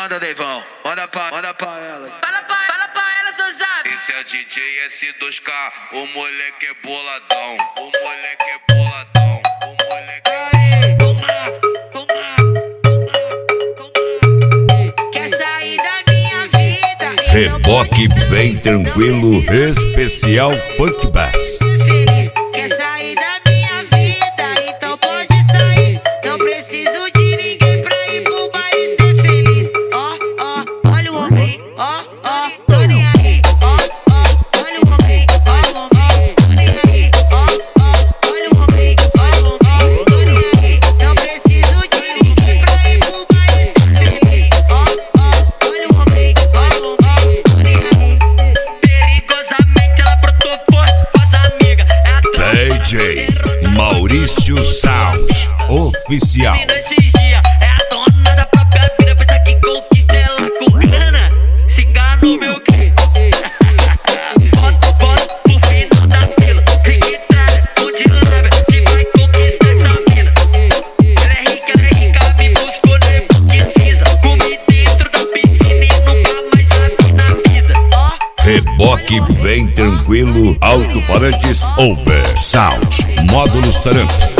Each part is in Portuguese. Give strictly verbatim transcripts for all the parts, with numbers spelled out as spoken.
Manda, Neivão, manda pra, manda pra ela. Fala pra, fala pra ela, seu zap. Esse é D J S dois K, o moleque é boladão. O moleque é boladão. O moleque é... Toma, toma, toma. Quer sair da minha vida? Reboque vem tranquilo, especial Funk Bass. Feliz. Quer sair da minha vida? Então pode sair. Não preciso de ninguém pra ir pro baile ser feliz. Ó, ó, olha o ombrinho. Ó, ó, tô nem aí. Ó, ó, olha o ombrinho. Ó, ó, tô nem aí. Ó, ó, olha o ombrinho. Ó, ó, tô nem aí. Não preciso de ninguém pra ir pro baile ser feliz. Ó, ó, olha o ombrinho. Ó, ó, tô nem aí. Perigosamente ela brotou forte com as amigas. D J Maurício Sound Oficial. Esses dias é a dona da própria vida, pensa que conquista ela com grana. Se enganou, meu que bota, bota pro final da fila. Riquitária, onde lembra que vai conquistar essa mina. Ela é rica, ela é rica, me buscou, levou que precisa. Comi dentro da piscina e nunca mais sabe na vida. Ó, Reboque vem tranquilo, alto-falantes over sound, módulos taramps.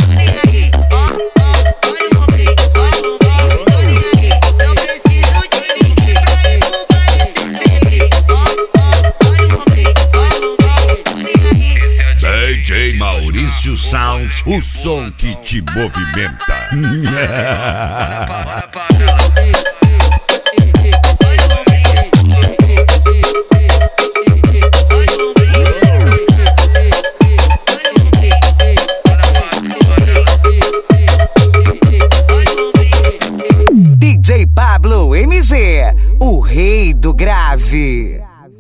D J Maurício Sound, o som que te movimenta. Manda pra ela. D J Pablo M G, o rei do grave.